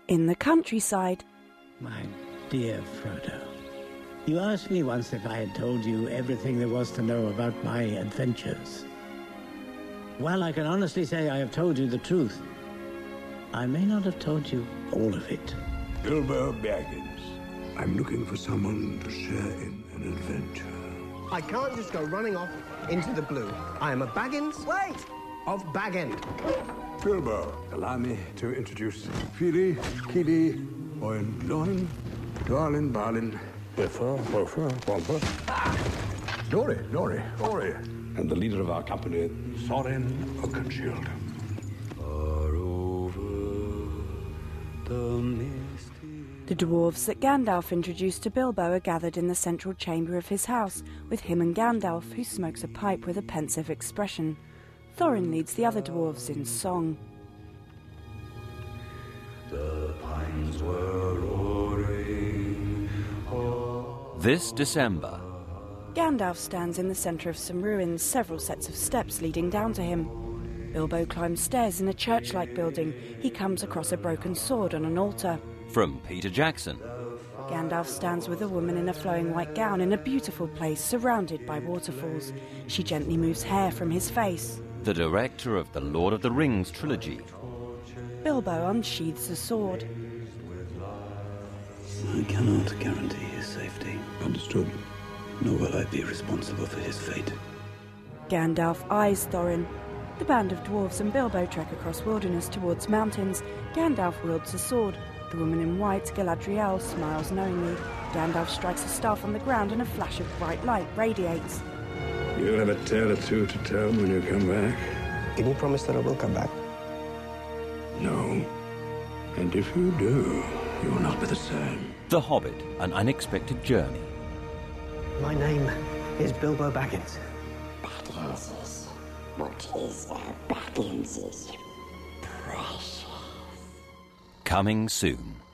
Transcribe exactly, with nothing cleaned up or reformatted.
In the countryside... My dear Frodo, you asked me once if I had told you everything there was to know about my adventures. Well, I can honestly say I have told you the truth. I may not have told you all of it. Bilbo Baggins. I'm looking for someone to share in an adventure. I can't just go running off into the blue. I am a Baggins... Wait! ...of Bag End. Bilbo, allow me to introduce Fili, Kili, Owen, Lorin, Darlin, Balin, Biffa, Boffa, Bomba, Dory, Dory, Dory, and the leader of our company, Thorin Oakenshield. The dwarves that Gandalf introduced to Bilbo are gathered in the central chamber of his house, with him and Gandalf, who smokes a pipe with a pensive expression. Thorin leads the other dwarves in song. The pines were roaring. This December. Gandalf stands in the centre of some ruins, several sets of steps leading down to him. Bilbo climbs stairs in a church-like building. He comes across a broken sword on an altar. From Peter Jackson. Gandalf stands with a woman in a flowing white gown in a beautiful place surrounded by waterfalls. She gently moves hair from his face. The director of the Lord of the Rings trilogy. Bilbo unsheathes a sword. I cannot guarantee his safety. Understood. Nor will I be responsible for his fate. Gandalf eyes Thorin. The band of dwarves and Bilbo trek across wilderness towards mountains. Gandalf wields a sword. The woman in white, Galadriel, smiles knowingly. Gandalf strikes a staff on the ground and a flash of bright light radiates. You'll have a tale or two to tell when you come back. Can you promise that I will come back? No. And if you do, you will not be the same. The Hobbit, an unexpected journey. My name is Bilbo Baggins. Bagginses. What is a Bagginses? Precious. Coming soon.